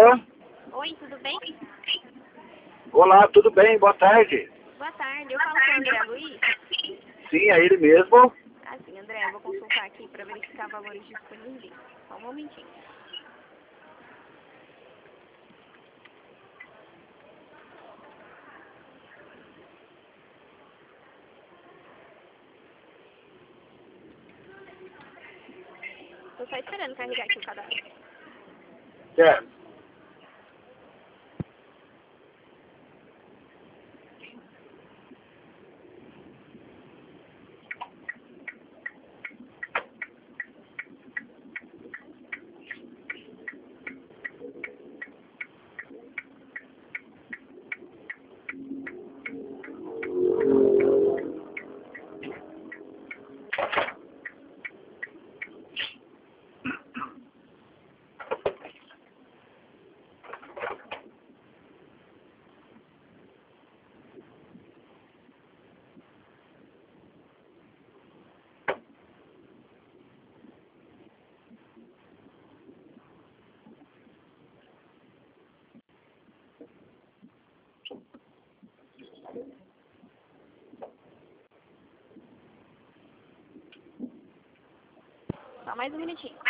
Alô? Oi, tudo bem? Olá, tudo bem? Boa tarde. Boa tarde, eu falo com o André Luiz. Sim, é ele mesmo. Assim, André, eu vou consultar aqui para verificar valores disponíveis. Só um momentinho. Estou só esperando carregar aqui o cadastro. Certo. Só mais um minutinho.